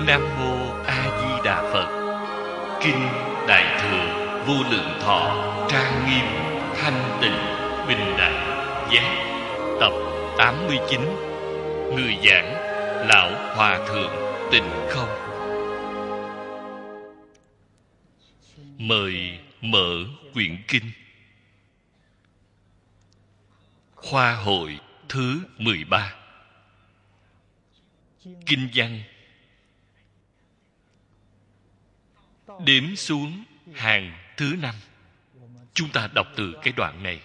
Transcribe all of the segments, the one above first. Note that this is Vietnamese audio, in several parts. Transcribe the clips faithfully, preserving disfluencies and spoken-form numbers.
Nam Mô A Di Đà Phật. Kinh Đại Thừa Vô Lượng Thọ trang nghiêm thanh tịnh bình đẳng giác. Tập tám mươi chín. Người giảng Lão Hòa Thượng Tịnh Không. Mời mở quyển kinh. Khoa hội thứ mười ba. Kinh văn. Đếm xuống hàng thứ năm. Chúng ta đọc từ cái đoạn này.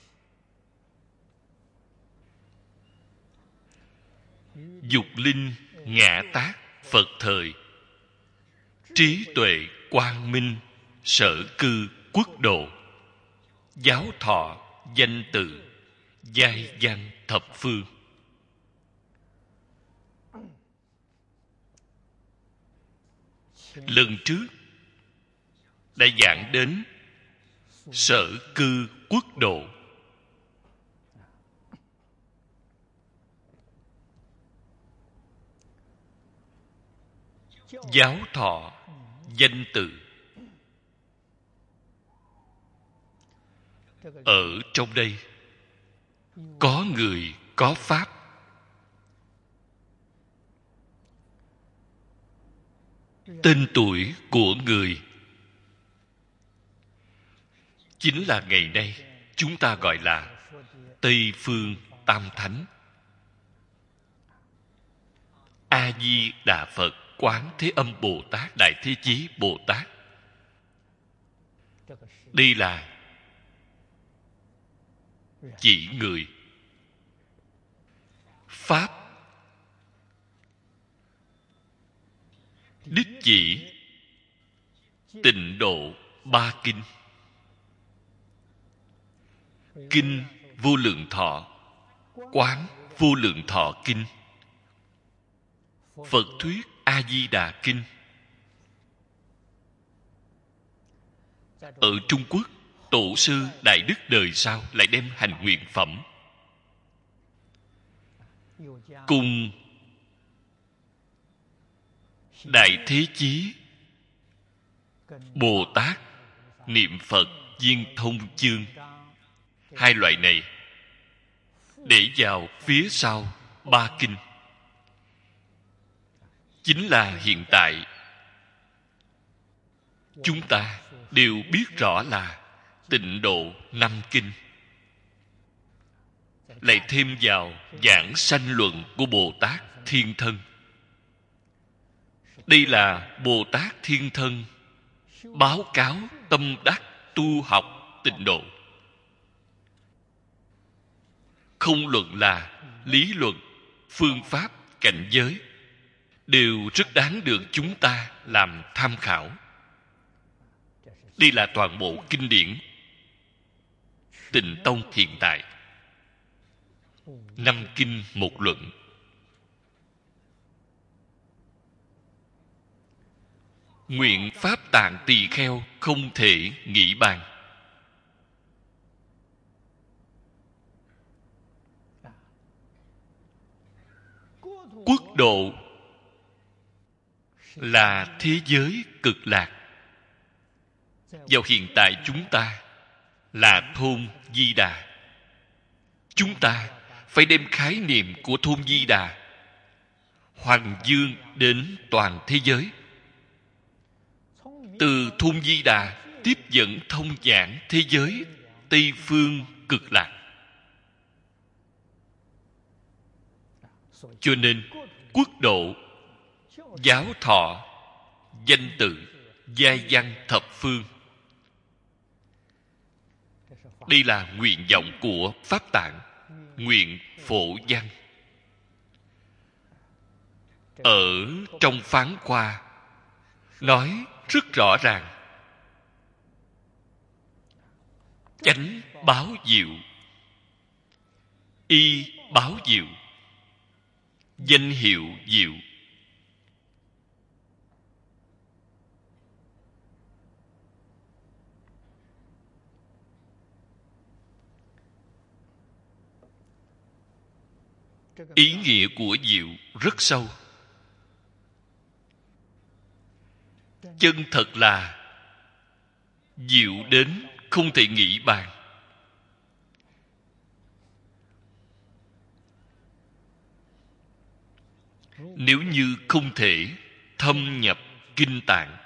Dục linh ngã tát Phật thời, trí tuệ quang minh sở cư quốc độ, giáo thọ danh tự giai văn thập phương. Lần trước đã giảng đến sở cư quốc độ. Giáo thọ danh tự. Ở trong đây có người có pháp. Tên tuổi của người chính là ngày nay chúng ta gọi là Tây Phương Tam Thánh. A Di Đà Phật, Quán Thế Âm Bồ Tát, Đại Thế Chí Bồ Tát. Đây là chỉ người. Pháp đích chỉ tịnh độ ba kinh. Kinh Vô Lượng Thọ, Quán Vô Lượng Thọ Kinh, Phật Thuyết A Di Đà Kinh. Ở Trung Quốc, tổ sư Đại Đức đời sau lại đem hành nguyện phẩm cùng Đại Thế Chí Bồ Tát niệm Phật viên thông chương, hai loại này để vào phía sau ba kinh. Chính là hiện tại chúng ta đều biết rõ là tịnh độ năm kinh, lại thêm vào giảng sanh luận của Bồ Tát Thiên Thân. Đây là Bồ Tát Thiên Thân báo cáo tâm đắc tu học tịnh độ. Không luận là lý luận, phương pháp, cảnh giới, đều rất đáng được chúng ta làm tham khảo. Đây là toàn bộ kinh điển Tịnh Tông hiện tại. Năm kinh một luận. Nguyện Pháp Tạng Tỳ Kheo không thể nghĩ bàn. Quốc độ là thế giới cực lạc. Vào hiện tại chúng ta là thôn Di Đà. Chúng ta phải đem khái niệm của thôn Di Đà hoằng dương đến toàn thế giới. Từ thôn Di Đà tiếp dẫn thông giảng thế giới Tây Phương cực lạc. Cho nên quốc độ, giáo thọ, danh tự, giai văn thập phương, đây là nguyện vọng của Pháp Tạng, nguyện phổ văn. Ở trong phán khoa nói rất rõ ràng: chánh báo diệu, y báo diệu, danh hiệu diệu. Ý nghĩa của diệu rất sâu. chân thật là diệu đến không thể nghĩ bàn. Nếu như không thể thâm nhập kinh tạng,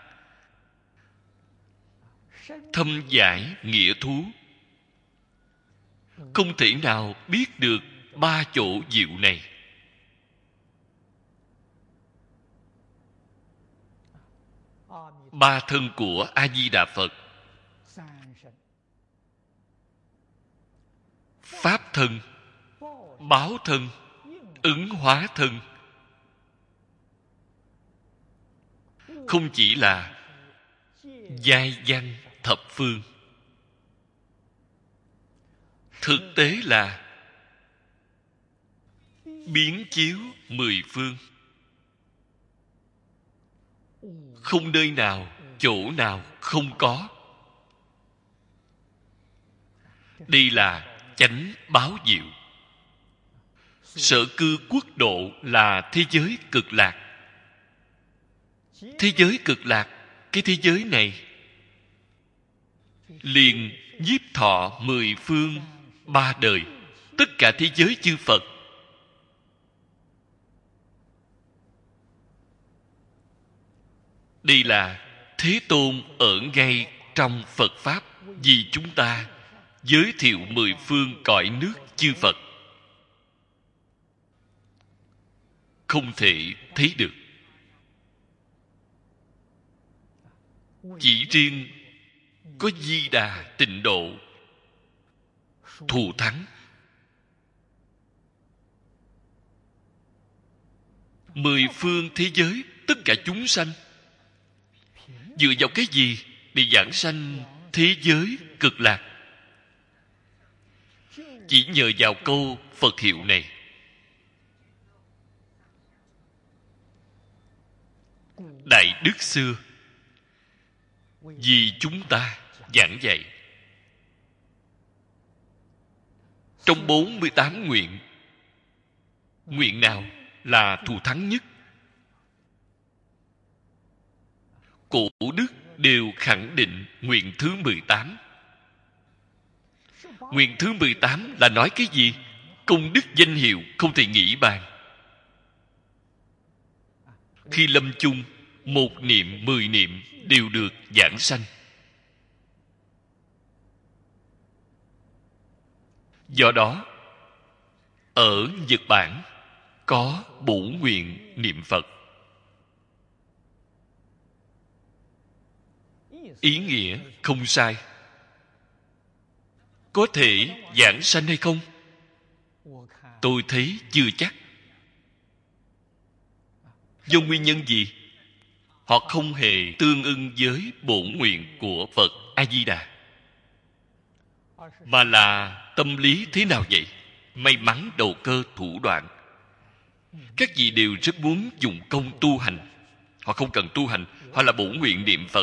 thâm giải nghĩa thú, không thể nào biết được ba chỗ diệu này. Ba thân của A Di Đà Phật: pháp thân, báo thân, ứng hóa thân, không chỉ là giai văn thập phương, thực tế là biến chiếu mười phương. Không nơi nào, chỗ nào không có. Đây là chánh báo diệu. Sở cư quốc độ là thế giới cực lạc. Thế giới cực lạc, cái thế giới này liền nhiếp thọ mười phương ba đời, tất cả thế giới chư Phật. Đây là Thế Tôn ở ngay trong Phật Pháp vì chúng ta giới thiệu mười phương cõi nước chư Phật. Không thể thấy được. Chỉ riêng có Di Đà Tịnh Độ thù thắng. Mười phương thế giới, tất cả chúng sanh dựa vào cái gì để giảng sanh thế giới cực lạc? Chỉ nhờ vào câu Phật hiệu này. Đại đức xưa vì chúng ta giảng dạy. Trong bốn mươi tám nguyện, nguyện nào là thù thắng nhất? Cổ đức đều khẳng định nguyện thứ mười tám. Nguyện thứ mười tám là nói cái gì? Công đức danh hiệu không thể nghĩ bàn. Khi lâm chung, một niệm, mười niệm đều được giảng sanh. Do đó, ở Nhật Bản có bổ nguyện niệm Phật. Ý nghĩa không sai. Có thể giảng sanh hay không? Tôi thấy chưa chắc. Do nguyên nhân gì? Họ không hề tương ưng với bổn nguyện của Phật A-di-đà. Mà là tâm lý thế nào vậy? May mắn đầu cơ thủ đoạn. Các vị đều rất muốn dùng công tu hành. Họ không cần tu hành, họ là bổn nguyện niệm Phật.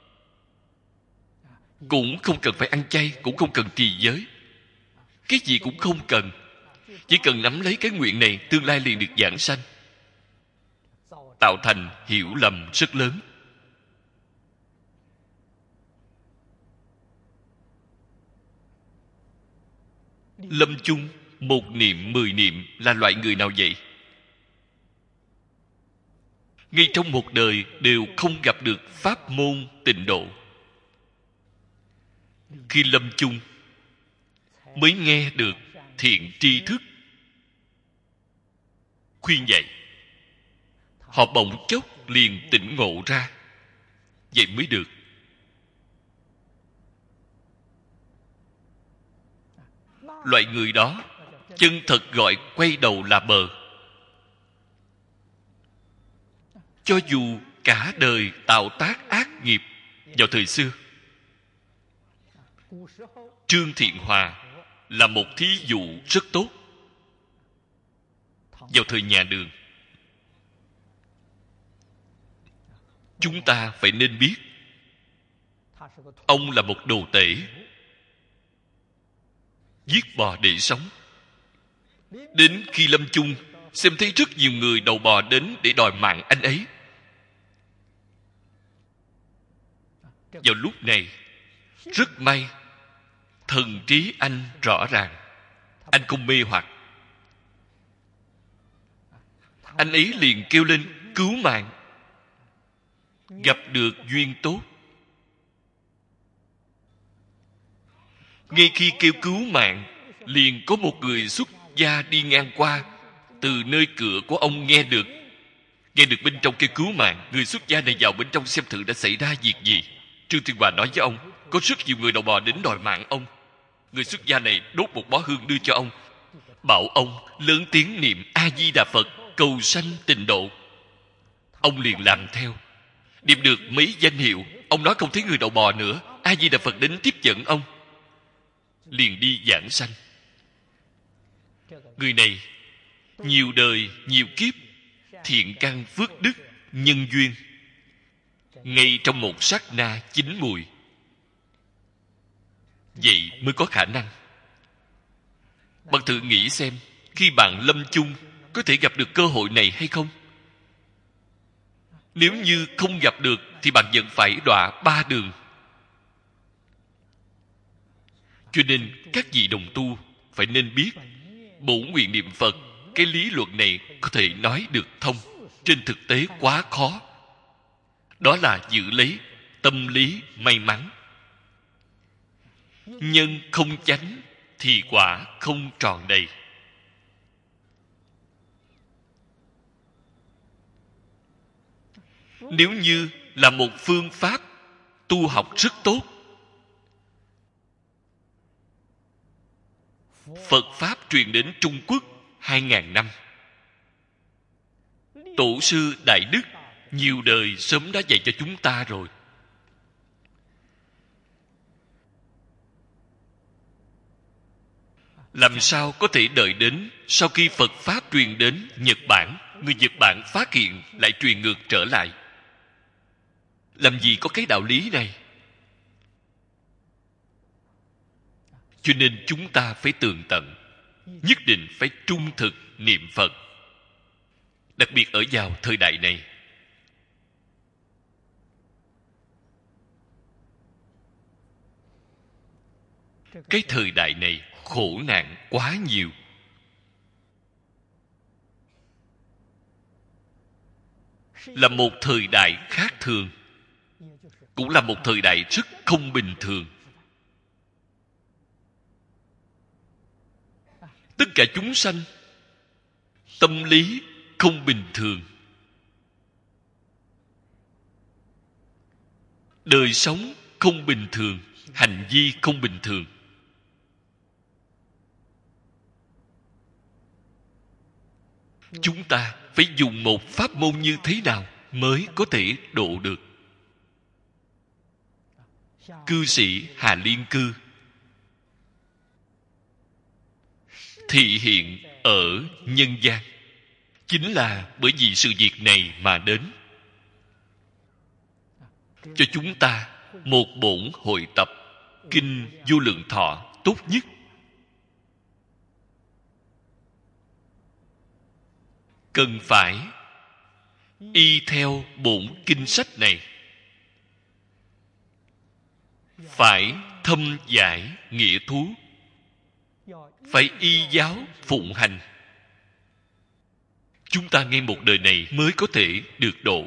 Cũng không cần phải ăn chay, cũng không cần trì giới. Cái gì cũng không cần. Chỉ cần nắm lấy cái nguyện này, tương lai liền được giảng sanh. Tạo thành hiểu lầm rất lớn. Lâm chung, một niệm, mười niệm là loại người nào vậy? Ngay trong một đời đều không gặp được pháp môn tịnh độ. Khi lâm chung mới nghe được thiện tri thức khuyên dạy, họ bỗng chốc liền tỉnh ngộ ra. Vậy mới được. Loại người đó chân thật gọi quay đầu là bờ. Cho dù cả đời tạo tác ác nghiệp vào thời xưa, Trương Thiện Hòa là một thí dụ rất tốt. Vào thời nhà Đường, chúng ta phải nên biết ông là một đồ tể, giết bò để sống. Đến khi lâm chung, xem thấy rất nhiều người đầu bò đến để đòi mạng anh ấy. Vào lúc này, rất may thần trí anh rõ ràng, anh không mê hoặc. Anh ấy liền kêu lên cứu mạng. Gặp được duyên tốt. Ngay khi kêu cứu mạng, liền có một người xuất gia đi ngang qua. Từ nơi cửa của ông nghe được nghe được bên trong kêu cứu mạng. Người xuất gia này vào bên trong xem thử đã xảy ra việc gì. Trương Thiên Hòa nói với ông, có rất nhiều người đầu bò đến đòi mạng ông. Người xuất gia này đốt một bó hương đưa cho ông, bảo ông lớn tiếng niệm A Di Đà Phật cầu sanh tịnh độ. Ông liền làm theo, niệm được mấy danh hiệu. Ông nói không thấy người đầu bò nữa, A Di Đà Phật đến tiếp dẫn ông, liền đi giảng sanh. Người này nhiều đời nhiều kiếp thiện căn phước đức nhân duyên, ngay trong một sát na chín mùi. Vậy mới có khả năng. Bạn thử nghĩ xem, khi bạn lâm chung có thể gặp được cơ hội này hay không? Nếu như không gặp được thì bạn vẫn phải đọa ba đường. Cho nên các vị đồng tu phải nên biết, bổn nguyện niệm Phật, cái lý luận này có thể nói được thông, trên thực tế quá khó. Đó là giữ lấy tâm lý may mắn. Nhân không chánh thì quả không tròn đầy. Nếu như là một phương pháp tu học rất tốt, Phật Pháp truyền đến Trung Quốc hai ngàn năm. Tổ sư Đại Đức nhiều đời sớm đã dạy cho chúng ta rồi. Làm sao có thể đợi đến sau khi Phật Pháp truyền đến Nhật Bản, người Nhật Bản phát hiện lại truyền ngược trở lại? Làm gì có cái đạo lý này? Cho nên chúng ta phải tường tận, nhất định phải trung thực niệm Phật. Đặc biệt ở vào thời đại này. Cái thời đại này khổ nạn quá nhiều. Là một thời đại khác thường, cũng là một thời đại rất không bình thường. Tất cả chúng sanh tâm lý không bình thường, đời sống không bình thường, hành vi không bình thường. Chúng ta phải dùng một pháp môn như thế nào mới có thể độ được? Cư sĩ Hà Liên Cư thị hiện ở nhân gian chính là bởi vì sự việc này mà đến, cho chúng ta một bổn hội tập Kinh Vô Lượng Thọ tốt nhất. Cần phải y theo bổn kinh sách này, phải thâm giải nghĩa thú, phải y giáo phụng hành. Chúng ta ngay một đời này mới có thể được độ.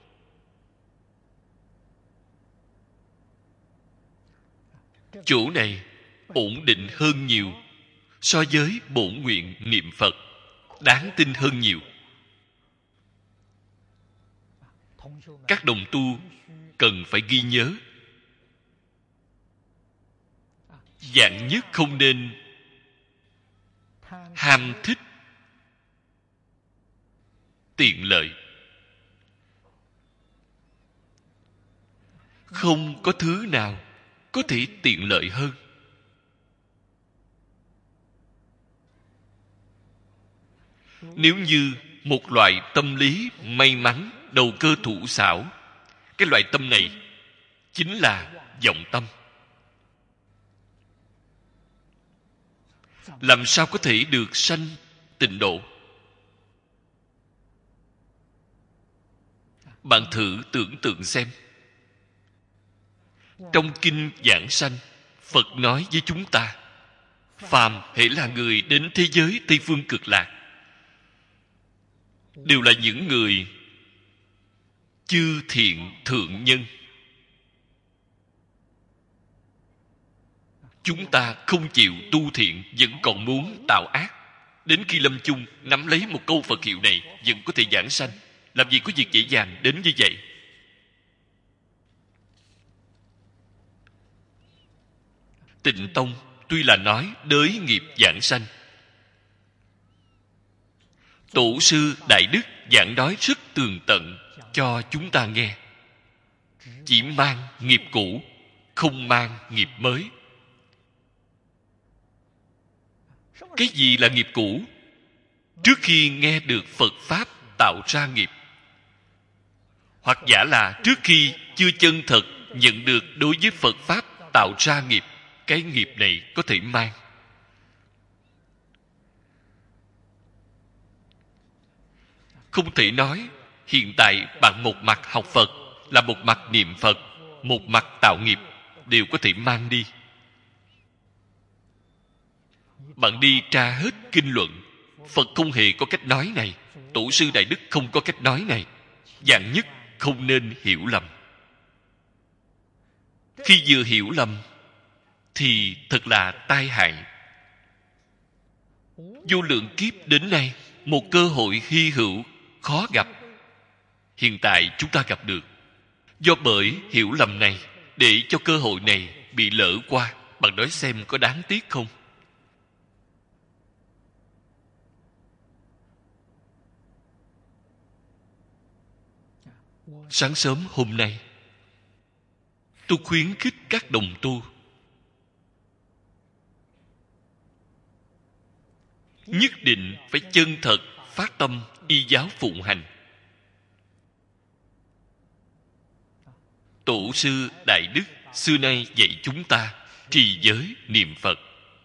Chỗ này ổn định hơn nhiều so với bổn nguyện niệm Phật, đáng tin hơn nhiều. Các đồng tu cần phải ghi nhớ, vạn nhất không nên ham thích tiện lợi. Không có thứ nào có thể tiện lợi hơn. Nếu như một loại tâm lý may mắn, đầu cơ thủ xảo, cái loại tâm này chính là vọng tâm. Làm sao có thể được sanh tịnh độ? Bạn thử tưởng tượng xem, Trong kinh Giảng Sanh, Phật nói với chúng ta, phàm hễ là người đến thế giới Tây Phương Cực Lạc đều là những người chư thiện thượng nhân. Chúng ta không chịu tu thiện, vẫn còn muốn tạo ác. Đến khi lâm chung, nắm lấy một câu Phật hiệu này, vẫn có thể giảng sanh. Làm gì có việc dễ dàng đến như vậy? Tịnh Tông tuy là nói đới nghiệp giảng sanh, tổ sư Đại Đức giảng nói rất tường tận cho chúng ta nghe. Chỉ mang nghiệp cũ, không mang nghiệp mới. Cái gì là nghiệp cũ? Trước khi nghe được Phật Pháp tạo ra nghiệp, hoặc giả là trước khi chưa chân thật nhận được đối với Phật Pháp tạo ra nghiệp, cái nghiệp này có thể mang. Không thể nói hiện tại bạn một mặt học Phật, là một mặt niệm Phật, một mặt tạo nghiệp, đều có thể mang đi. Bạn đi tra hết kinh luận, Phật không hề có cách nói này, tổ sư Đại Đức không có cách nói này. Dạng nhất không nên hiểu lầm. Khi vừa hiểu lầm thì thật là tai hại. Vô lượng kiếp đến nay, một cơ hội hy hữu khó gặp, hiện tại chúng ta gặp được. Do bởi hiểu lầm này, để cho cơ hội này bị lỡ qua, bạn nói xem có đáng tiếc không? Sáng sớm hôm nay, tôi khuyến khích các đồng tu nhất định phải chân thật phát tâm y giáo phụng hành. Tổ sư Đại Đức xưa nay dạy chúng ta trì giới niệm Phật,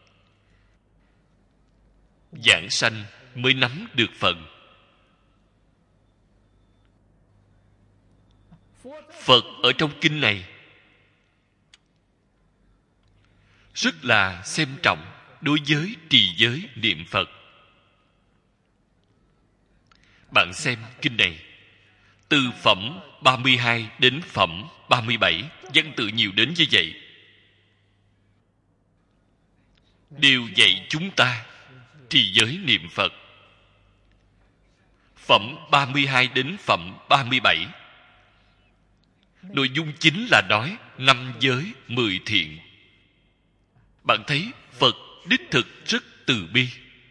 giảng sanh mới nắm được phần. Phật ở trong kinh này rất là xem trọng đối với trì giới niệm Phật. Bạn xem kinh này, từ phẩm ba mươi hai đến phẩm ba mươi bảy, văn tự nhiều đến như vậy, đều dạy chúng ta trì giới niệm Phật. Phẩm ba mươi hai đến phẩm ba mươi bảy, nội dung chính là nói năm giới mười thiện. Bạn thấy Phật đích thực rất từ bi,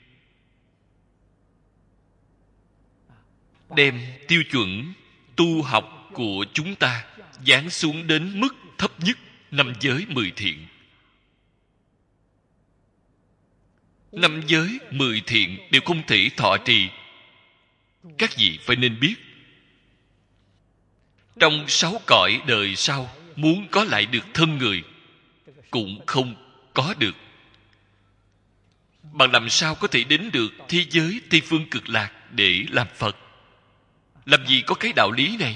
đem tiêu chuẩn tu học của chúng ta giáng xuống đến mức thấp nhất, năm giới mười thiện. Năm giới mười thiện đều không thể thọ trì. Các vị phải nên biết, trong sáu cõi đời sau, muốn có lại được thân người cũng không có được. Bạn làm sao có thể đến được thế giới Tây Phương Cực Lạc để làm Phật? Làm gì có cái đạo lý này?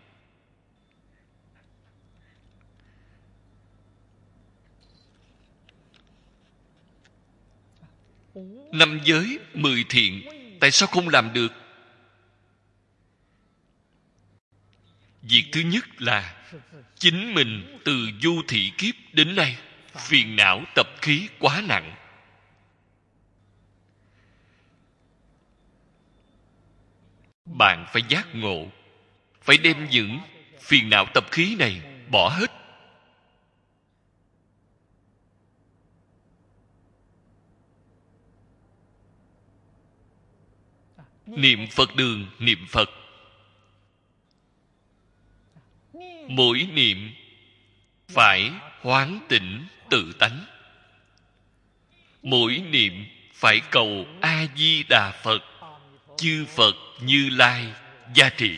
Năm giới mười thiện, tại sao không làm được? Việc thứ nhất là chính mình từ du thị kiếp đến nay, phiền não tập khí quá nặng. Bạn phải giác ngộ, phải đem những phiền não tập khí này bỏ hết. Niệm Phật đường niệm Phật, mỗi niệm phải hoán tỉnh tự tánh, mỗi niệm phải cầu A Di Đà Phật, chư Phật Như Lai gia trì.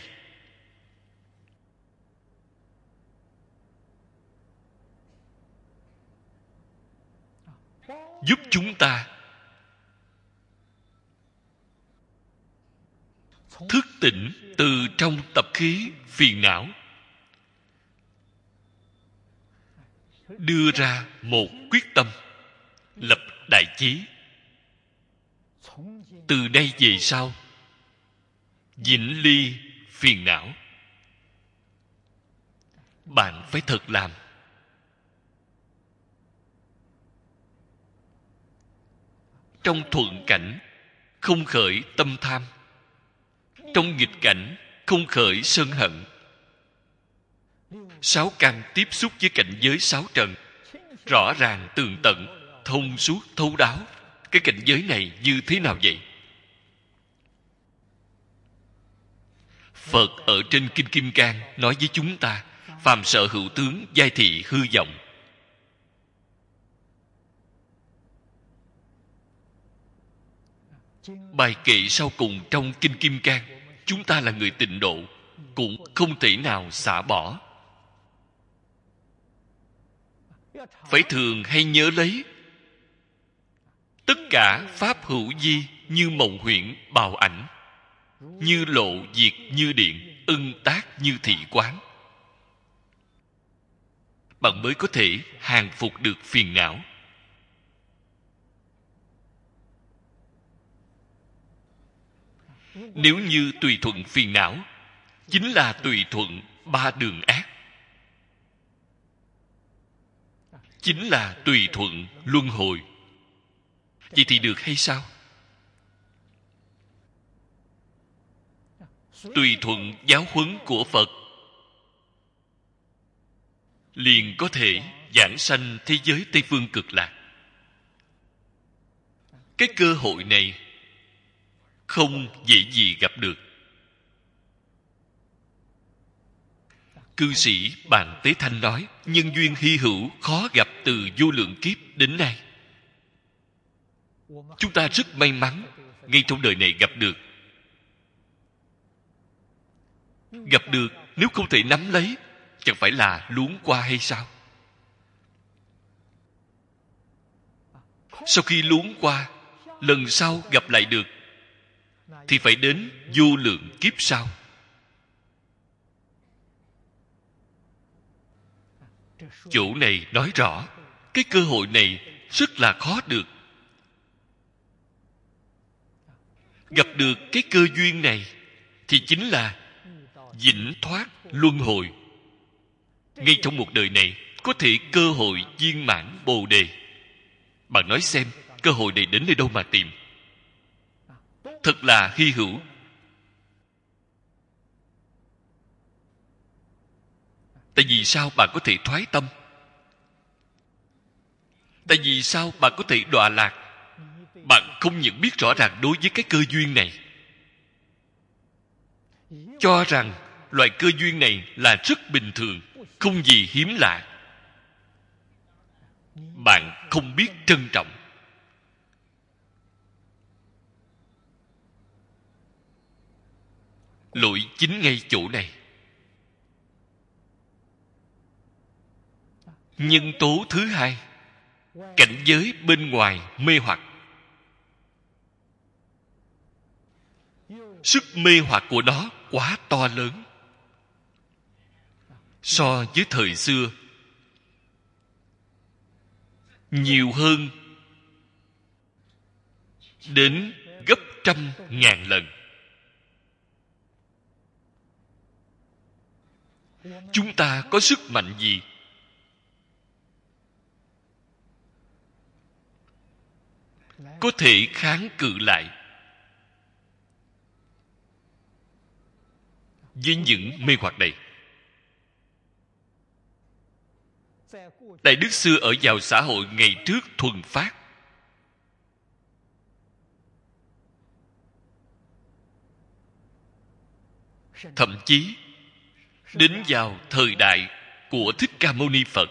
Giúp chúng ta thức tỉnh từ trong tập khí phiền não, đưa ra một quyết tâm, lập đại chí. Từ đây về sau, vĩnh ly phiền não. Bạn phải thật làm. Trong thuận cảnh không khởi tâm tham, trong nghịch cảnh không khởi sân hận. Sáu căn tiếp xúc với cảnh giới sáu trần, rõ ràng tường tận, thông suốt thấu đáo. Cái cảnh giới này như thế nào vậy? Phật ở trên Kinh Kim Cang nói với chúng ta: phàm sở hữu tướng, giai thị hư vọng. Bài kệ sau cùng trong Kinh Kim Cang, chúng ta là người tịnh độ cũng không thể nào xả bỏ. Phải thường hay nhớ lấy. Tất cả pháp hữu vi như mộng huyễn bào ảnh, như lộ diệt như điện, ưng tác như thị quán. Bạn mới có thể hàng phục được phiền não. Nếu như tùy thuận phiền não, chính là tùy thuận ba đường ác, chính là tùy thuận luân hồi. Vậy thì được hay sao? Tùy thuận giáo huấn của Phật, liền có thể giảng sanh thế giới Tây Phương Cực Lạc. Cái cơ hội này không dễ gì gặp được. Cư sĩ Bàn Tế Thanh nói: nhân duyên hy hữu khó gặp từ vô lượng kiếp đến nay. Chúng ta rất may mắn ngay trong đời này gặp được. Gặp được, nếu không thể nắm lấy, chẳng phải là luống qua hay sao? Sau khi luống qua, lần sau gặp lại được thì phải đến vô lượng kiếp sau. Chỗ này nói rõ cái cơ hội này rất là khó được. Gặp được cái cơ duyên này thì chính là vĩnh thoát luân hồi. Ngay trong một đời này có thể cơ hội viên mãn Bồ Đề. Bạn nói xem, cơ hội này đến nơi đâu mà tìm? Thật là hy hữu. Tại vì sao bạn có thể thoái tâm? Tại vì sao bạn có thể đọa lạc? Bạn không những biết rõ ràng đối với cái cơ duyên này, cho rằng loại cơ duyên này là rất bình thường, không gì hiếm lạ. Bạn không biết trân trọng. Lỗi chính ngay chỗ này. Nhân tố thứ hai, cảnh giới bên ngoài mê hoặc. Sức mê hoặc của nó quá to lớn. So với thời xưa, nhiều hơn đến gấp trăm ngàn lần. Chúng ta có sức mạnh gì có thể kháng cự lại với những mê hoặc này? Đại đức xưa ở vào xã hội ngày trước thuần phát, thậm chí đến vào thời đại của Thích Ca Mâu Ni Phật,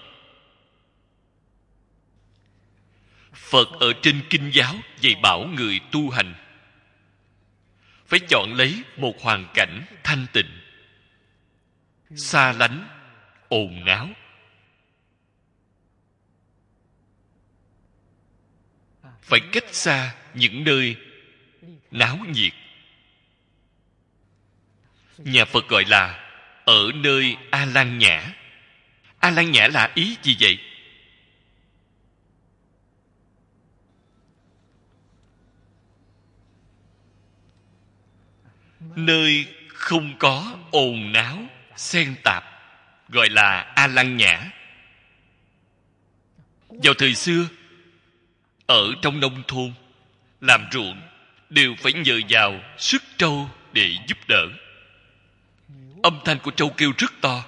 Phật ở trên kinh giáo dạy bảo người tu hành phải chọn lấy một hoàn cảnh thanh tịnh, xa lánh ồn náo. Phải cách xa những nơi náo nhiệt. Nhà Phật gọi là ở nơi A Lan Nhã. A Lan Nhã là ý gì vậy? nơi không có ồn náo xen tạp, gọi là A Lăng Nhã. Vào thời xưa, ở trong nông thôn làm ruộng đều phải nhờ vào sức trâu để giúp đỡ. Âm thanh của trâu kêu rất to.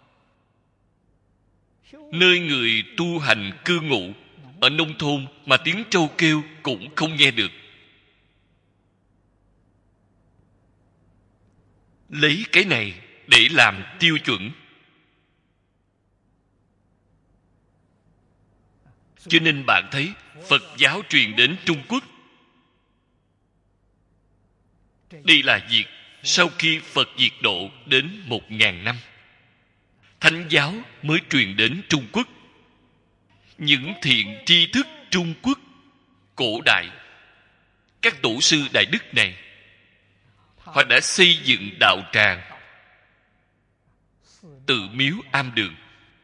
Nơi người tu hành cư ngụ ở nông thôn mà tiếng trâu kêu cũng không nghe được. Lấy cái này để làm tiêu chuẩn. Cho nên bạn thấy Phật giáo truyền đến Trung Quốc. Đây là việc sau khi Phật diệt độ đến một ngàn năm, Thánh giáo mới truyền đến Trung Quốc. Những thiện tri thức Trung Quốc cổ đại, các tổ sư đại đức này, họ đã xây dựng đạo tràng, tự miếu am đường,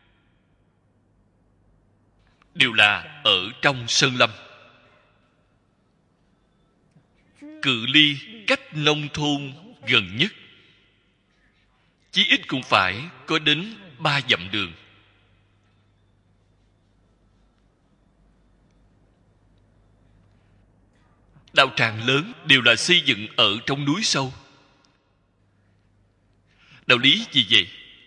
đều là ở trong sơn lâm. Cự ly cách nông thôn gần nhất chí ít cũng phải có đến ba dặm đường. Đạo tràng lớn đều là xây dựng ở trong núi sâu. Đạo lý gì vậy?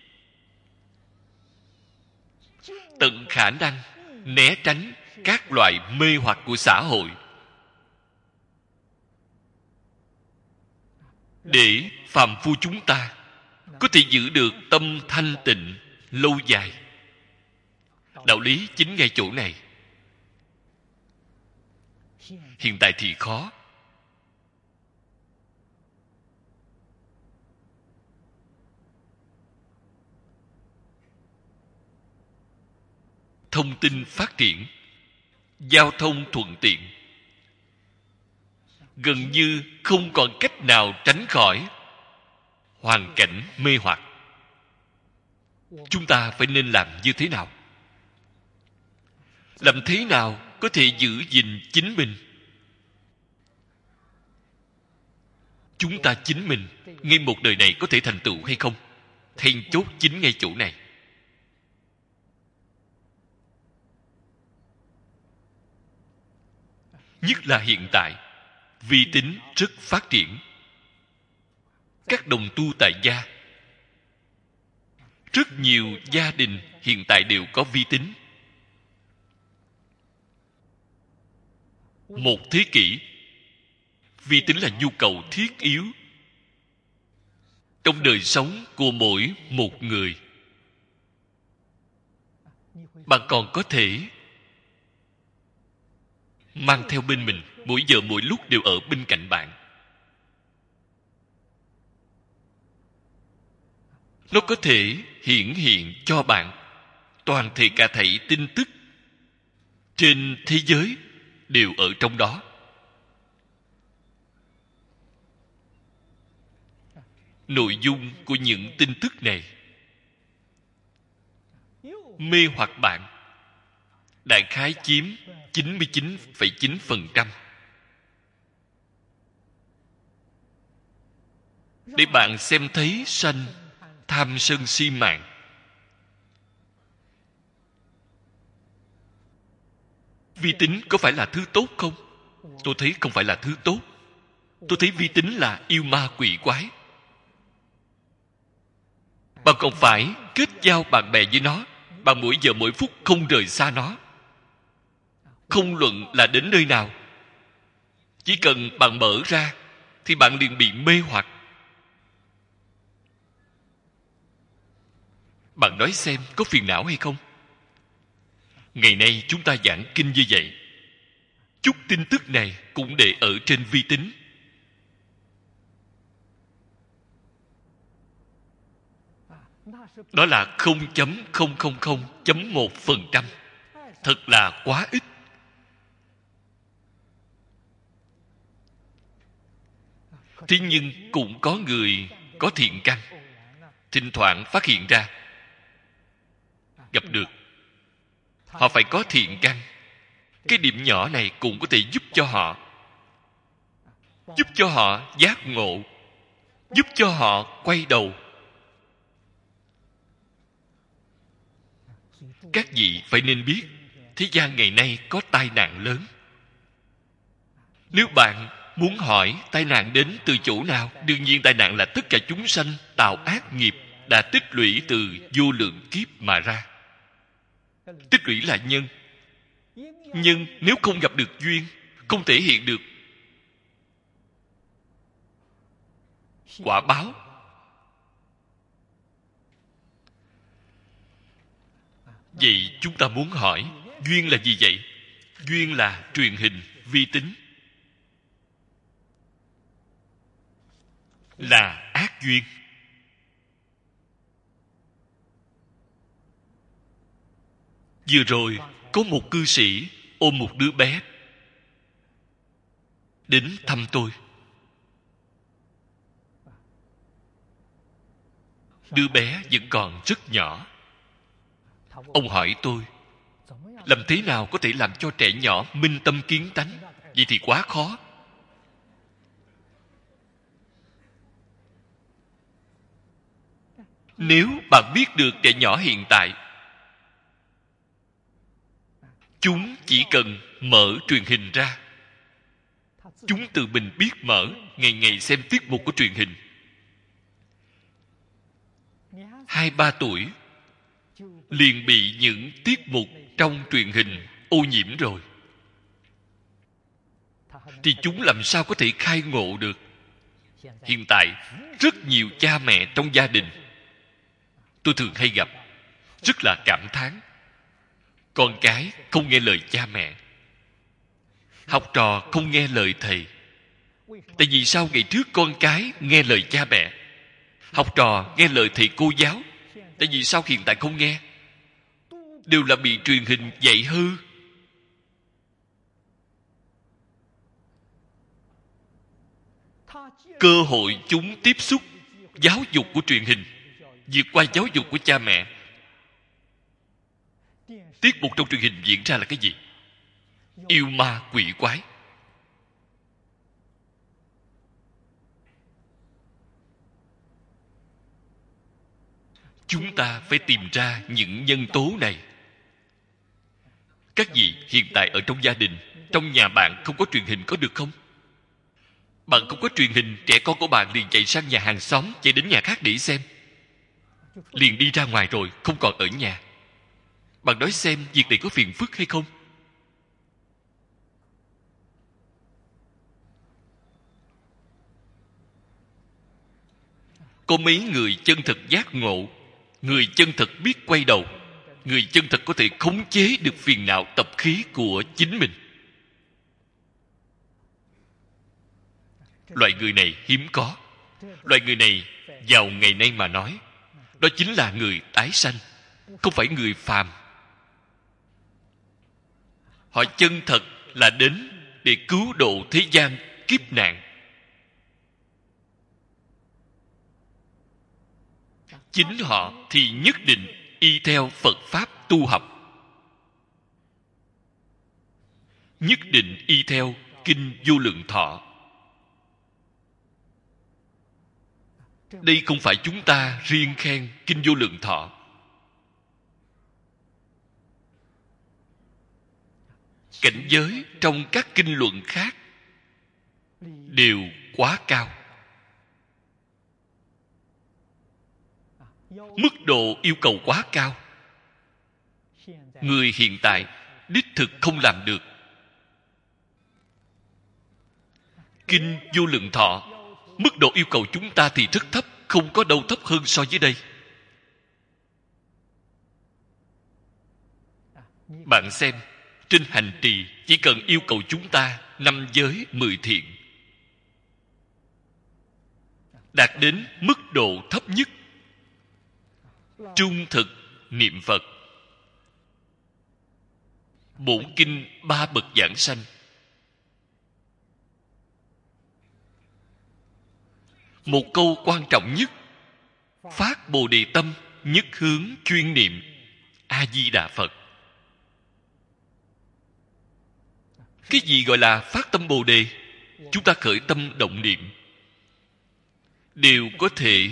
Tận khả năng né tránh các loại mê hoặc của xã hội, để phàm phu chúng ta có thể giữ được tâm thanh tịnh lâu dài. Đạo lý chính ngay chỗ này. Hiện tại thì khó. Thông tin phát triển, giao thông thuận tiện, gần như không còn cách nào tránh khỏi hoàn cảnh mê hoặc. Chúng ta phải nên làm như thế nào? Làm thế nào có thể giữ gìn chính mình? Chúng ta chính mình ngay một đời này có thể thành tựu hay không? Then chốt chính ngay chỗ này. Nhất là hiện tại, vi tính rất phát triển. Các đồng tu tại gia, rất nhiều gia đình hiện tại đều có vi tính. Một thế kỷ, vi tính là nhu cầu thiết yếu trong đời sống của mỗi một người. Bạn còn có thể mang theo bên mình, mỗi giờ mỗi lúc đều ở bên cạnh bạn. Nó có thể hiển hiện cho bạn toàn thể cả thảy tin tức trên thế giới đều ở trong đó. Nội dung của những tin tức này mê hoặc bạn đại khái chiếm chín mươi chín phẩy chín phần trăm. Để bạn xem thấy sanh tham sân si mạng. Vi tính có phải là thứ tốt không? Tôi thấy không phải là thứ tốt. Tôi thấy vi tính là yêu ma quỷ quái. Bạn còn phải kết giao bạn bè với nó. Bạn mỗi giờ mỗi phút không rời xa nó. Không luận là đến nơi nào, chỉ cần bạn mở ra thì bạn liền bị mê hoặc. Bạn nói xem có phiền não hay không? Ngày nay chúng ta giảng kinh như vậy, chút tin tức này cũng để ở trên vi tính. Đó là không phẩy không không không chấm một phần trăm. Thật là quá ít. Thế nhưng cũng có người có thiện căn, thỉnh thoảng phát hiện ra, gặp được. Họ phải có thiện căn. Cái điểm nhỏ này cũng có thể giúp cho họ, giúp cho họ giác ngộ, giúp cho họ quay đầu. Các vị phải nên biết, thế gian ngày nay có tai nạn lớn. Nếu bạn muốn hỏi tai nạn đến từ chỗ nào, đương nhiên tai nạn là tất cả chúng sanh tạo ác nghiệp đã tích lũy từ vô lượng kiếp mà ra. Tích lũy là nhân. Nhưng nếu không gặp được duyên, không thể hiện được quả báo. Vậy chúng ta muốn hỏi, duyên là gì vậy? Duyên là truyền hình, vi tính. Là ác duyên. Vừa rồi có một cư sĩ ôm một đứa bé đến thăm tôi. Đứa bé vẫn còn rất nhỏ. Ông hỏi tôi, làm thế nào có thể làm cho trẻ nhỏ minh tâm kiến tánh? Vậy thì quá khó. Nếu bạn biết được trẻ nhỏ hiện tại, chúng chỉ cần mở truyền hình ra, chúng tự mình biết mở, ngày ngày xem tiết mục của truyền hình. Hai ba tuổi liền bị những tiết mục trong truyền hình ô nhiễm rồi, thì chúng làm sao có thể khai ngộ được? Hiện tại rất nhiều cha mẹ trong gia đình, tôi thường hay gặp, rất là cảm thán. Con cái không nghe lời cha mẹ, học trò không nghe lời thầy. Tại vì sao ngày trước con cái nghe lời cha mẹ, học trò nghe lời thầy cô giáo? Tại vì sao hiện tại không nghe? Đều là bị truyền hình dạy hư. Cơ hội chúng tiếp xúc giáo dục của truyền hình vượt qua giáo dục của cha mẹ. Tiết mục trong truyền hình diễn ra là cái gì? Yêu ma quỷ quái. Chúng ta phải tìm ra những nhân tố này. Các vị hiện tại ở trong gia đình, trong nhà bạn không có truyền hình có được không? Bạn không có truyền hình, trẻ con của bạn liền chạy sang nhà hàng xóm, chạy đến nhà khác để xem. Liền đi ra ngoài rồi, không còn ở nhà. Bạn nói xem việc này có phiền phức hay không? Có mấy người chân thật giác ngộ, người chân thật biết quay đầu, người chân thật có thể khống chế được phiền não tập khí của chính mình. Loại người này hiếm có. Loại người này vào ngày nay mà nói, đó chính là người tái sanh, không phải người phàm. Họ chân thật là đến để cứu độ thế gian kiếp nạn. Chính họ thì nhất định y theo Phật Pháp tu học, nhất định y theo Kinh Vô Lượng Thọ. Đây không phải chúng ta riêng khen Kinh Vô Lượng Thọ. Cảnh giới trong các kinh luận khác đều quá cao. Mức độ yêu cầu quá cao. Người hiện tại đích thực không làm được. Kinh Vô Lượng Thọ, mức độ yêu cầu chúng ta thì rất thấp, không có đâu thấp hơn so với đây. Bạn xem, trên hành trì chỉ cần yêu cầu chúng ta năm giới mười thiện, đạt đến mức độ thấp nhất, trung thực niệm Phật, bổn kinh ba bậc giảng sanh, một câu quan trọng nhất, phát Bồ Đề tâm, nhất hướng chuyên niệm A Di Đà Phật. Cái gì gọi là phát tâm Bồ Đề? Chúng ta khởi tâm động niệm. đều có thể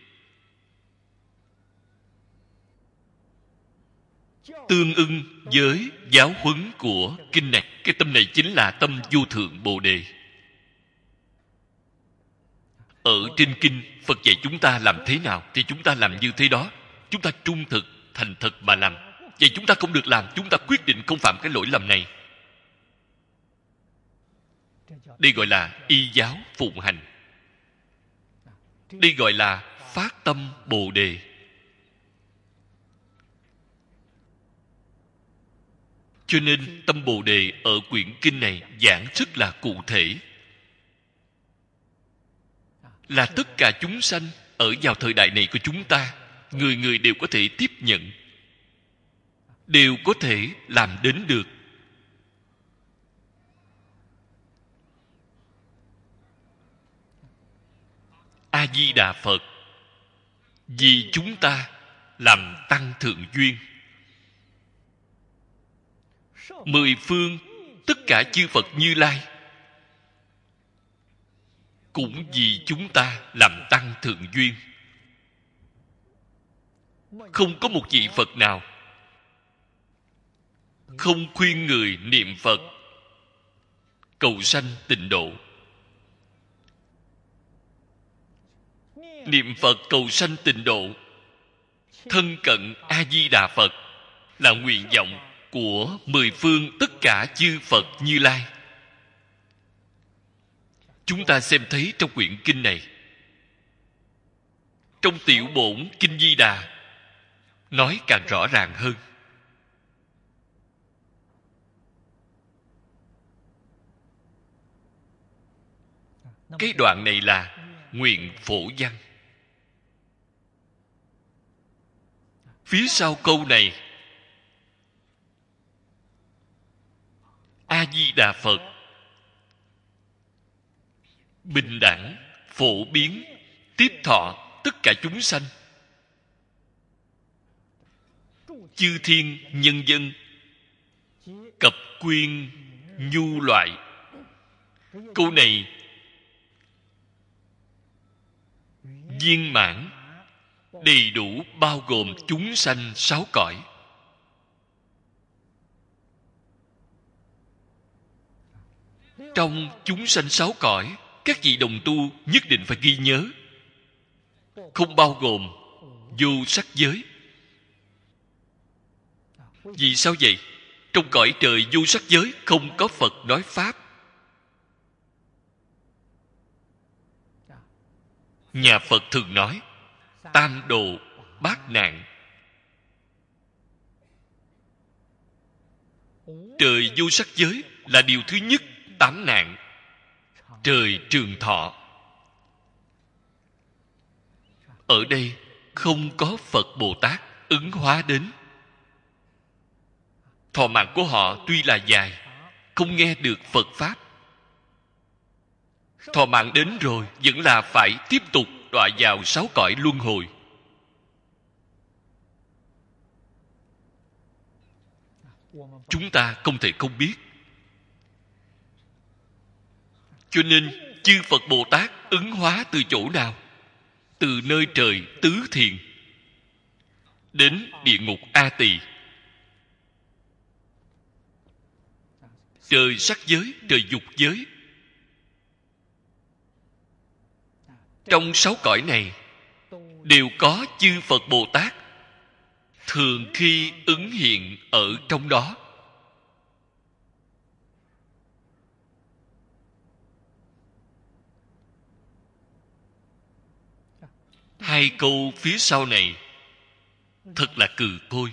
tương ưng với giáo huấn của kinh này. Cái tâm này chính là tâm vô thượng Bồ Đề. Ở trên kinh, Phật dạy chúng ta làm thế nào thì chúng ta làm như thế đó. Chúng ta trung thực, thành thật mà làm. Vậy chúng ta không được làm, chúng ta quyết định không phạm cái lỗi lầm này. Đây gọi là y giáo phụng hành. Đây gọi là phát tâm Bồ Đề. Cho nên tâm Bồ Đề ở quyển kinh này giảng rất là cụ thể. Là tất cả chúng sanh ở vào thời đại này của chúng ta, người người đều có thể tiếp nhận, đều có thể làm đến được. A Di Đà Phật vì chúng ta làm tăng thượng duyên. Mười phương tất cả chư Phật Như Lai cũng vì chúng ta làm tăng thượng duyên. Không có một vị Phật nào không khuyên người niệm Phật cầu sanh tịnh độ. Niệm Phật cầu sanh tịnh độ, thân cận A Di Đà Phật là nguyện vọng của mười phương tất cả chư Phật Như Lai. Chúng ta xem thấy trong quyển kinh này, trong tiểu bổn Kinh Di Đà nói càng rõ ràng hơn. Cái đoạn này là nguyện phổ văn. Phía sau câu này, A Di Đà Phật bình đẳng phổ biến tiếp thọ tất cả chúng sanh, chư thiên nhân dân, cập quyên nhu loại. Câu này viên mãn đầy đủ, bao gồm chúng sanh sáu cõi. Trong chúng sanh sáu cõi, các vị đồng tu nhất định phải ghi nhớ, không bao gồm vô sắc giới. Vì sao vậy? Trong cõi trời vô sắc giới không có Phật nói Pháp. Nhà Phật thường nói tam độ bát nạn. Trời vô sắc giới là điều thứ nhất, tám nạn. Trời trường thọ. Ở đây không có Phật Bồ Tát ứng hóa đến. Thọ mạng của họ tuy là dài, không nghe được Phật Pháp. Thọ mạng đến rồi vẫn là phải tiếp tục đọa vào sáu cõi luân hồi. Chúng ta không thể không biết. Cho nên chư Phật Bồ Tát ứng hóa từ chỗ nào? Từ nơi trời tứ thiền đến địa ngục A Tỳ, trời sắc giới, trời dục giới. Trong sáu cõi này đều có chư Phật Bồ Tát thường khi ứng hiện ở trong đó. Hai câu phía sau này thật là cừ khôi.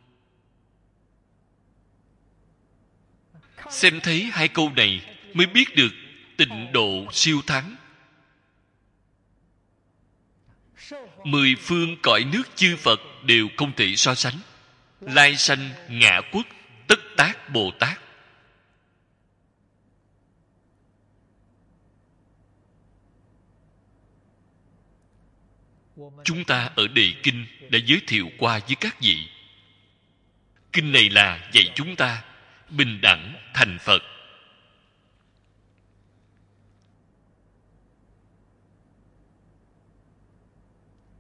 Xem thấy hai câu này mới biết được tịnh độ siêu thắng. Mười phương cõi nước chư Phật đều không thể so sánh. Lai sanh ngã quốc tất tác Bồ Tát. Chúng ta ở đề kinh đã giới thiệu qua với các vị. Kinh này là dạy chúng ta bình đẳng thành Phật.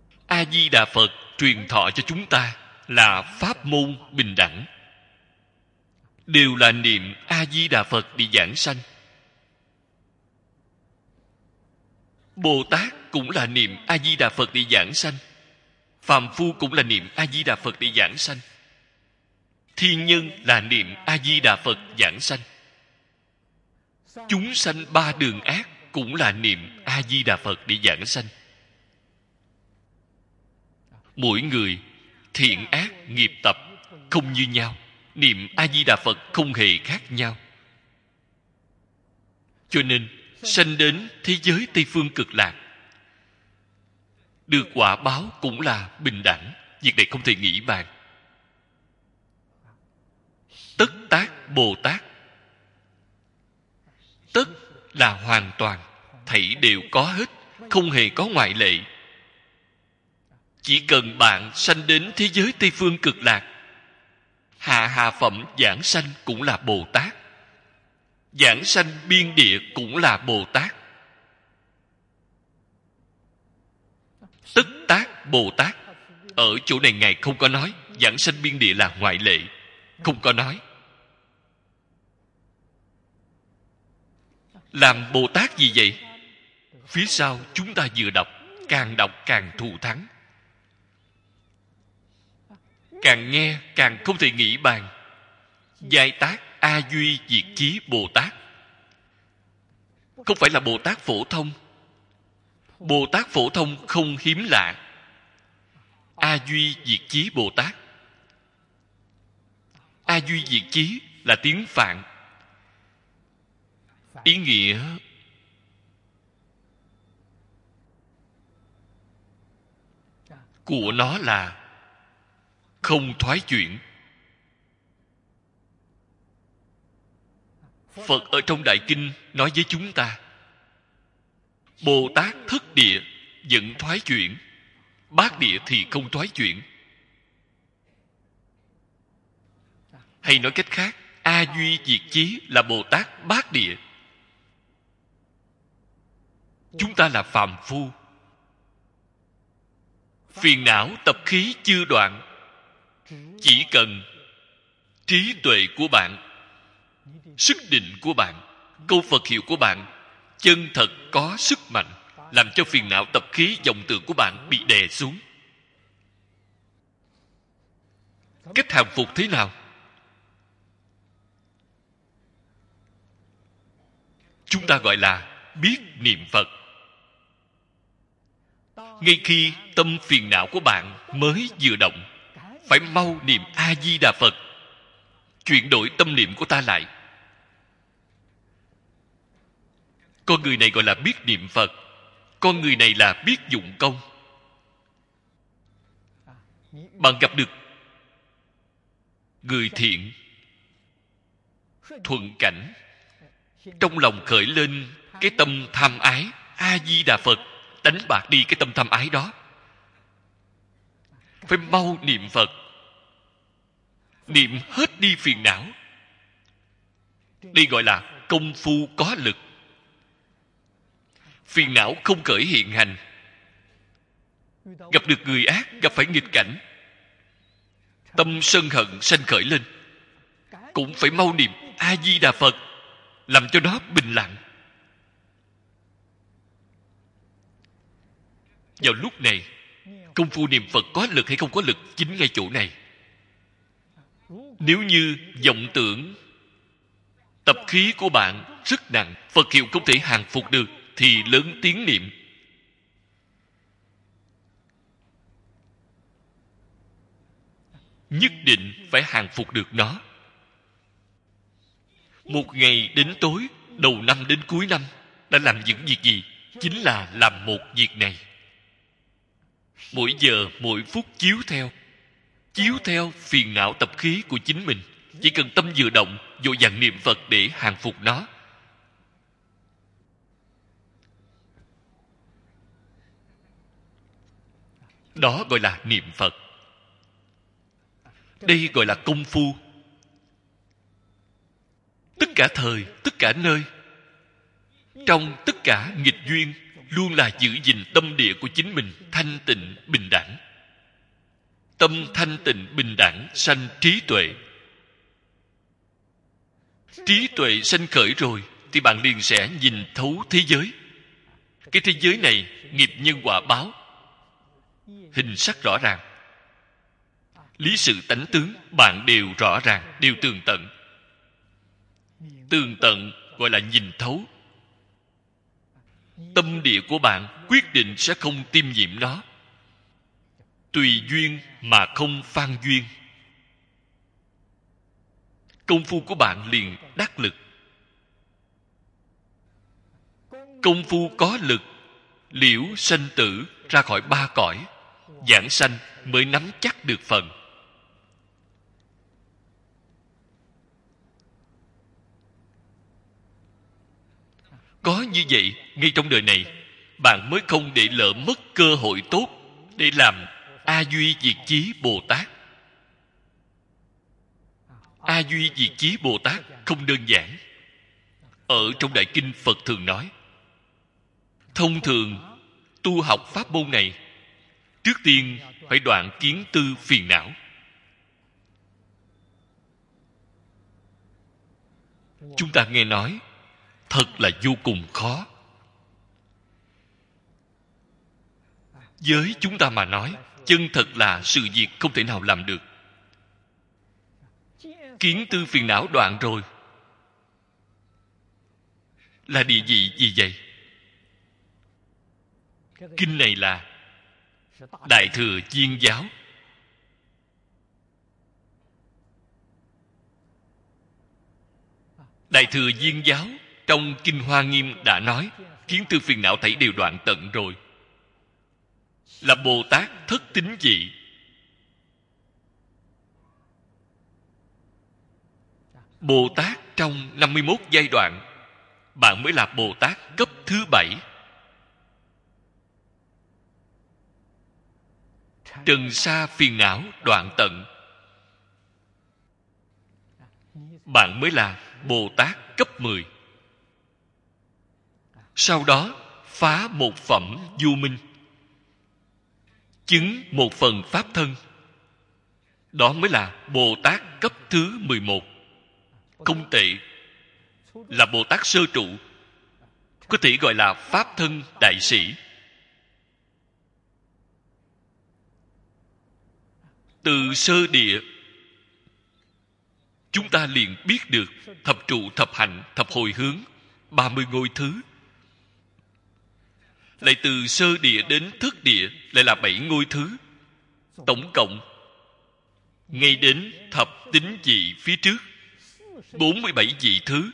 A Di Đà Phật truyền thọ cho chúng ta là pháp môn bình đẳng, đều là niệm A Di Đà Phật để giảng sanh. Bồ Tát cũng là niệm A Di Đà Phật để giảng sanh, phàm phu cũng là niệm A Di Đà Phật để giảng sanh, thiên nhân là niệm A Di Đà Phật giảng sanh, chúng sanh ba đường ác cũng là niệm A Di Đà Phật để giảng sanh. Mỗi người thiện ác nghiệp tập không như nhau, niệm A Di Đà Phật không hề khác nhau. Cho nên sanh đến thế giới Tây Phương Cực Lạc, được quả báo cũng là bình đẳng. Việc này không thể nghĩ bàn. Tất tác Bồ Tát, tất là hoàn toàn, thảy đều có hết, không hề có ngoại lệ. Chỉ cần bạn sanh đến thế giới Tây Phương Cực Lạc, hạ hạ phẩm giảng sanh cũng là Bồ Tát, giảng sanh biên địa cũng là Bồ Tát. Tất tác Bồ Tát, ở chỗ này Ngài không có nói giảng sanh biên địa là ngoại lệ, không có nói. Làm Bồ Tát gì vậy? Phía sau chúng ta vừa đọc, càng đọc càng thù thắng, càng nghe càng không thể nghĩ bàn. Giai tác A Duy Diệt Chí Bồ Tát, không phải là Bồ Tát phổ thông. Bồ Tát phổ thông không hiếm lạ. A Duy Diệt Chí Bồ Tát, A Duy Diệt Chí là tiếng Phạn, ý nghĩa của nó là không thoái chuyển. Phật ở trong Đại Kinh nói với chúng ta, Bồ Tát thất địa vẫn thoái chuyển, bát địa thì không thoái chuyển. Hay nói cách khác, A Duy Diệt Chí là Bồ Tát bát địa. Chúng ta là phàm phu, phiền não tập khí chưa đoạn. Chỉ cần trí tuệ của bạn, sức định của bạn, câu Phật hiệu của bạn chân thật có sức mạnh, làm cho phiền não tập khí vọng tưởng của bạn bị đè xuống. Cách hàng phục thế nào? Chúng ta gọi là biết niệm Phật. Ngay khi tâm phiền não của bạn mới vừa động, phải mau niệm A Di Đà Phật, chuyển đổi tâm niệm của ta lại. Con người này gọi là biết niệm Phật, con người này là biết dụng công. Bạn gặp được người thiện, thuận cảnh, trong lòng khởi lên cái tâm tham ái, A Di Đà Phật đánh bạc đi cái tâm tham ái đó. Phải mau niệm Phật, niệm hết đi phiền não. Đây gọi là công phu có lực. Phiền não không khởi hiện hành. Gặp được người ác, gặp phải nghịch cảnh, tâm sân hận sanh khởi lên, cũng phải mau niệm A Di Đà Phật, làm cho nó bình lặng. Vào lúc này, công phu niệm Phật có lực hay không có lực chính ngay chỗ này. Nếu như vọng tưởng tập khí của bạn rất nặng, Phật hiệu không thể hàng phục được, thì lớn tiếng niệm. Nhất định phải hàng phục được nó. Một ngày đến tối, đầu năm đến cuối năm đã làm những việc gì? Chính là làm một việc này. Mỗi giờ mỗi phút chiếu theo, chiếu theo phiền não tập khí của chính mình. Chỉ cần tâm vừa động, vội vàng niệm Phật để hàng phục nó. Đó gọi là niệm Phật. Đây gọi là công phu. Tất cả thời, tất cả nơi, trong tất cả nghịch duyên, luôn là giữ gìn tâm địa của chính mình thanh tịnh bình đẳng. Tâm thanh tịnh bình đẳng sanh trí tuệ. Trí tuệ sanh khởi rồi thì bạn liền sẽ nhìn thấu thế giới. Cái thế giới này nghiệp nhân quả báo, hình sắc rõ ràng, lý sự tánh tướng bạn đều rõ ràng, đều tường tận. Tường tận gọi là nhìn thấu. Tâm địa của bạn quyết định sẽ không tiêm nhiễm nó. Tùy duyên mà không phan duyên. Công phu của bạn liền đắc lực. Công phu có lực, liễu sanh tử ra khỏi ba cõi, giảng sanh mới nắm chắc được phần. Có như vậy, ngay trong đời này, bạn mới không để lỡ mất cơ hội tốt để làm A Duy Diệt Chí Bồ Tát. A Duy Diệt Chí Bồ Tát không đơn giản. Ở trong Đại Kinh Phật thường nói, thông thường tu học pháp môn này, trước tiên phải đoạn kiến tư phiền não. Chúng ta nghe nói thật là vô cùng khó. Với chúng ta mà nói, chân thật là sự việc không thể nào làm được. Kiến tư phiền não đoạn rồi là địa vị gì vậy? Kinh này là Đại Thừa Viên Giáo. Đại Thừa Viên Giáo trong Kinh Hoa Nghiêm đã nói kiến tư phiền não thảy đều đoạn tận rồi, là Bồ Tát thất tín vị. Bồ Tát trong năm mươi mốt giai đoạn, bạn mới là Bồ Tát cấp thứ bảy. Trần sa phiền não đoạn tận, bạn mới là Bồ Tát cấp mười. Sau đó phá một phẩm vô minh, chứng một phần pháp thân, đó mới là Bồ Tát cấp thứ mười một. Không tệ, là Bồ Tát sơ trụ, có thể gọi là pháp thân đại sĩ. Từ sơ địa, chúng ta liền biết được thập trụ, thập hạnh, thập hồi hướng, ba mươi ngôi thứ. Lại từ sơ địa đến thất địa lại là bảy ngôi thứ. Tổng cộng ngay đến thập tín vị phía trước, bốn mươi bảy vị thứ.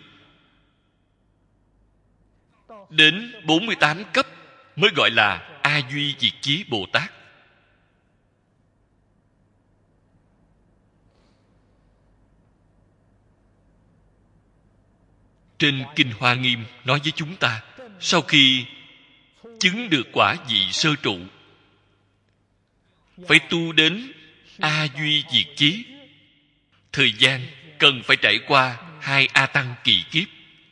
Đến bốn mươi tám cấp mới gọi là A Duy Diệt Chí Bồ Tát. Trên Kinh Hoa Nghiêm nói với chúng ta, sau khi chứng được quả vị sơ trụ, phải tu đến A Duy Diệt Chí. Thời gian cần phải trải qua hai A Tăng kỳ kiếp.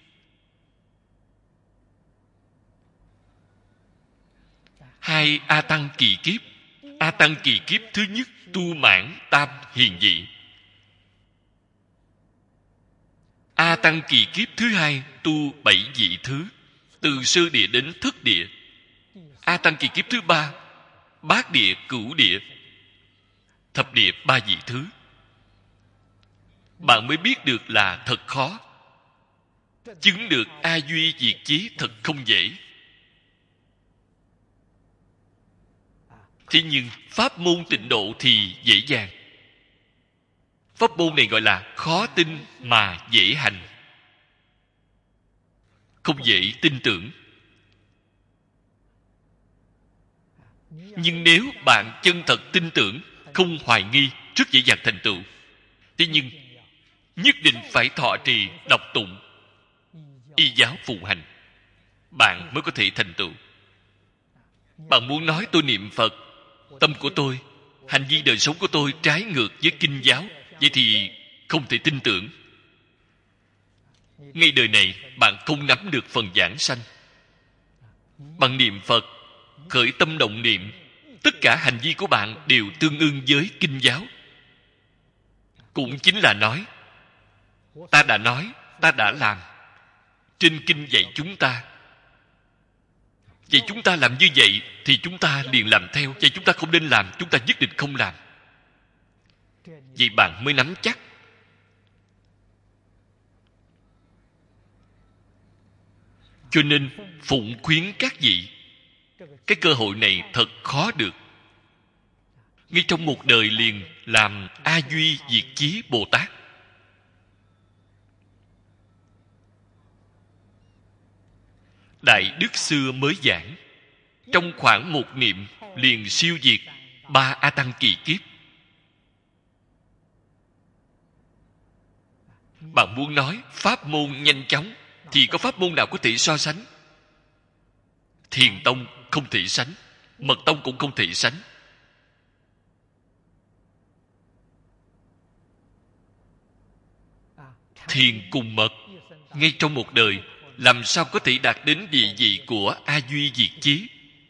Hai A Tăng kỳ kiếp. A Tăng kỳ kiếp thứ nhất tu mãn tam hiền vị. A Tăng kỳ kiếp thứ hai tu bảy vị thứ, từ sơ địa đến thất địa. A Tăng kỳ kiếp thứ ba bát địa, cửu địa, thập địa ba vị thứ. Bạn mới biết được là thật khó. Chứng được A Duy Diệt Chí thật không dễ. Thế nhưng pháp môn tịnh độ thì dễ dàng. Pháp môn này gọi là khó tin mà dễ hành, không dễ tin tưởng. Nhưng nếu bạn chân thật tin tưởng, không hoài nghi, rất dễ dàng thành tựu. Thế nhưng nhất định phải thọ trì đọc tụng y giáo phụng hành, bạn mới có thể thành tựu. Bạn muốn nói tôi niệm Phật, tâm của tôi, hành vi đời sống của tôi trái ngược với kinh giáo, vậy thì không thể tin tưởng. Ngay đời này bạn không nắm được phần giảng sanh. Bằng niệm Phật, khởi tâm động niệm, tất cả hành vi của bạn đều tương ưng với kinh giáo. Cũng chính là nói, ta đã nói, ta đã làm. Trên kinh dạy chúng ta, vậy chúng ta làm như vậy thì chúng ta liền làm theo. Vậy chúng ta không nên làm, chúng ta nhất định không làm. Vậy bạn mới nắm chắc. Cho nên phụng khuyến các vị, cái cơ hội này thật khó được. Ngay trong một đời liền làm A Duy Diệt Chí Bồ Tát. Đại Đức xưa mới giảng, trong khoảng một niệm liền siêu diệt ba A Tăng kỳ kiếp. Bạn muốn nói pháp môn nhanh chóng thì có pháp môn nào có thể so sánh? Thiền tông không thể sánh, Mật tông cũng không thể sánh. Thiền cùng mật ngay trong một đời làm sao có thể đạt đến địa vị của A Duy Diệt Chí?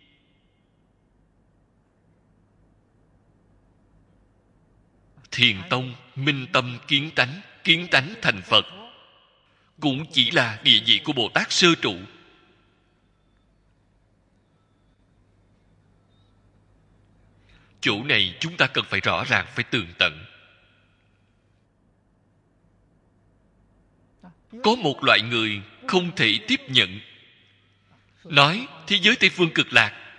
Thiền tông minh tâm kiến tánh, kiến tánh thành Phật, cũng chỉ là địa vị của Bồ Tát sơ trụ. Chỗ này chúng ta cần phải rõ ràng, phải tường tận. Có một loại người không thể tiếp nhận, nói thế giới Tây Phương Cực Lạc,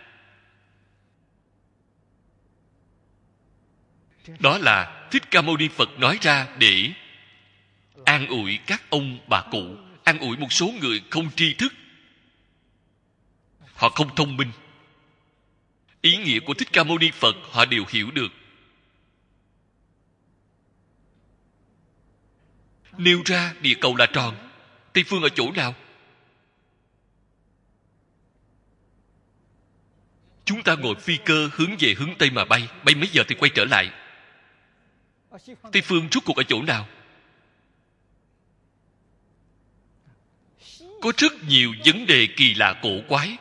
đó là Thích Ca Mâu Ni Phật nói ra để an ủi các ông bà cụ, an ủi một số người không tri thức, họ không thông minh. Ý nghĩa của Thích Ca Mâu Ni Phật họ đều hiểu được. Nêu ra địa cầu là tròn, Tây Phương ở chỗ nào? Chúng ta ngồi phi cơ hướng về hướng Tây mà bay, bay mấy giờ thì quay trở lại. Tây Phương rốt cuộc ở chỗ nào? Có rất nhiều vấn đề kỳ lạ cổ quái.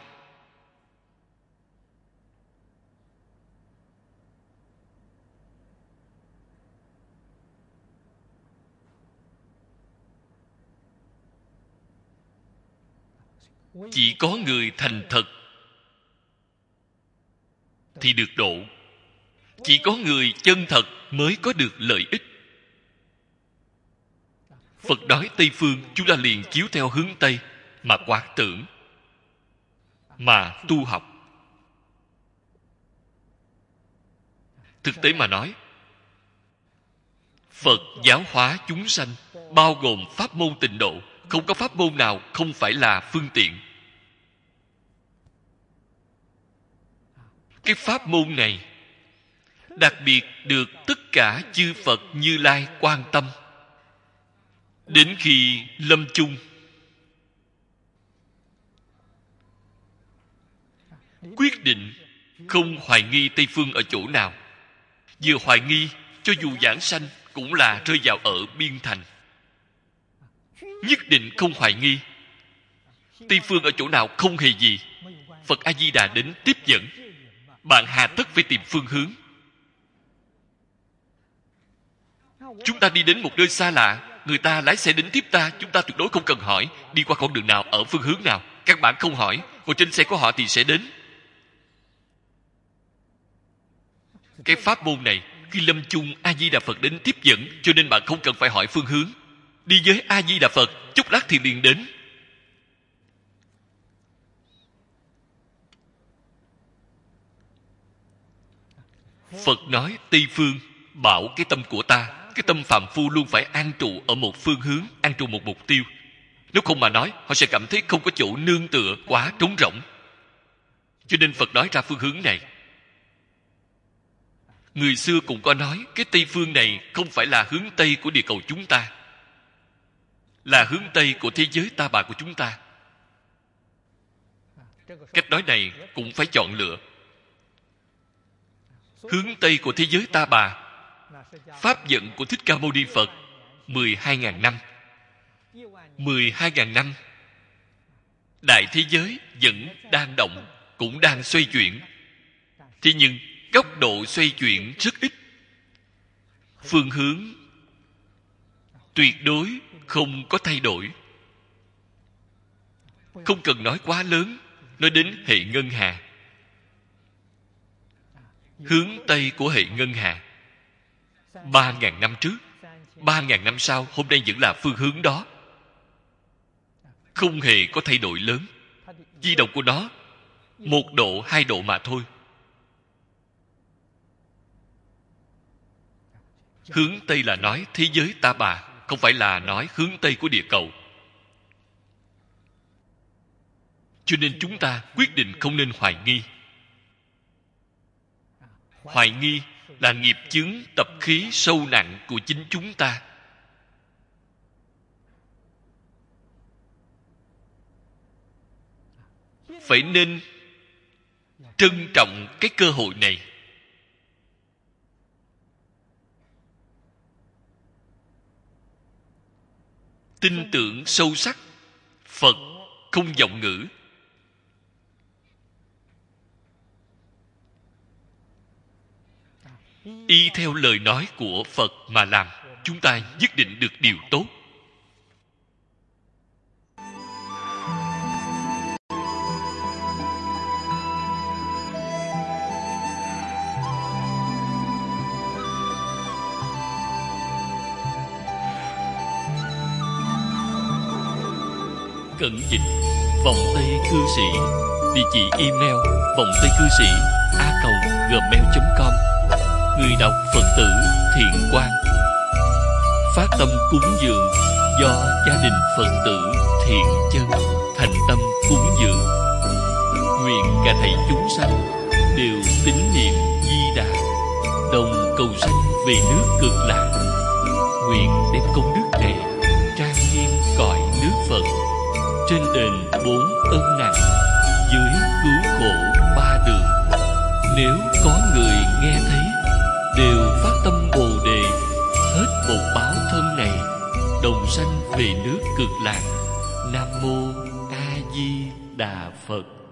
Chỉ có người thành thật thì được độ. Chỉ có người chân thật mới có được lợi ích. Phật nói Tây Phương, chúng ta liền chiếu theo hướng Tây mà quán tưởng, mà tu học. Thực tế mà nói, Phật giáo hóa chúng sanh bao gồm pháp môn tịnh độ, không có pháp môn nào không phải là phương tiện. Cái pháp môn này đặc biệt được tất cả chư Phật Như Lai quan tâm. Đến khi lâm chung, quyết định không hoài nghi Tây Phương ở chỗ nào. Vừa hoài nghi, cho dù giảng sanh cũng là rơi vào ở biên thành. Nhất định không hoài nghi. Tây Phương ở chỗ nào không hề gì. Phật A-di-đà đến tiếp dẫn. Bạn hà tất phải tìm phương hướng. Chúng ta đi đến một nơi xa lạ, người ta lái xe đến tiếp ta, chúng ta tuyệt đối không cần hỏi đi qua con đường nào, ở phương hướng nào. Các bạn không hỏi, ngồi trên xe của họ thì sẽ đến. Cái pháp môn này, khi lâm chung A-di-đà Phật đến tiếp dẫn, cho nên bạn không cần phải hỏi phương hướng. Đi với A-di-đà Phật, chốc lát thì liền đến. Phật nói Tây Phương, bảo cái tâm của ta, cái tâm phàm phu luôn phải an trụ ở một phương hướng, an trụ một mục tiêu. Nếu không mà nói, họ sẽ cảm thấy không có chỗ nương tựa, quá trống rỗng. Cho nên Phật nói ra phương hướng này. Người xưa cũng có nói, cái Tây Phương này không phải là hướng Tây của địa cầu chúng ta, là hướng Tây của thế giới ta bà của chúng ta. Cách nói này cũng phải chọn lựa. Hướng Tây của thế giới ta bà, pháp vận của Thích Ca Mâu Ni Phật mười hai ngàn năm. mười hai ngàn năm đại thế giới vẫn đang động, cũng đang xoay chuyển. Thế nhưng góc độ xoay chuyển rất ít, phương hướng tuyệt đối không có thay đổi. Không cần nói quá lớn, nói đến hệ ngân hà. Hướng Tây của hệ ngân hà ba ngàn năm trước, ba ngàn năm sau, hôm nay vẫn là phương hướng đó, không hề có thay đổi lớn. Di động của nó một độ, hai độ mà thôi. Hướng Tây là nói thế giới Ta Bà, không phải là nói hướng Tây của địa cầu. Cho nên chúng ta quyết định không nên hoài nghi. Hoài nghi là nghiệp chướng tập khí sâu nặng của chính chúng ta. Phải nên trân trọng cái cơ hội này. Tin tưởng sâu sắc Phật không vọng ngữ. Y theo lời nói của Phật mà làm, chúng ta nhất định được điều tốt. Cẩn dịch vọng tây cư sĩ, địa chỉ email vọng tây cư sĩ a còng gmail chấm com. Người đọc Phật tử Thiện Quang. Phát tâm cúng dường do gia đình Phật tử Thiện Chân thành tâm cúng dường. Nguyện cả thảy chúng sanh đều tín niệm Di Đà, đồng cầu sanh về nước Cực Lạc. Nguyện đem công đức này trang nghiêm cõi nước Phật, trên đền bốn ân nặng, dưới cứu khổ ba đường. Nếu có người nghe thấy đều phát tâm Bồ Đề, hết một báo thân này, đồng sanh về nước Cực Lạc. Nam mô A Di Đà Phật.